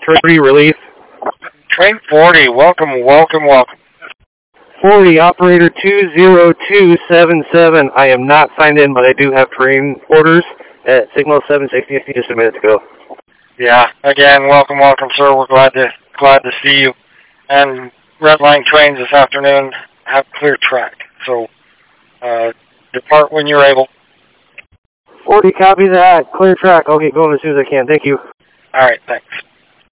3 relief. Train 40, welcome. 40, operator 20277. I am not signed in, but I do have train orders at signal 760 just a minute ago. Yeah, again, welcome, sir. We're glad to see you. And Red Line trains this afternoon have clear track, so depart when you're able. 40, copy that. Clear track. I'll get going as soon as I can. Thank you. All right, thanks.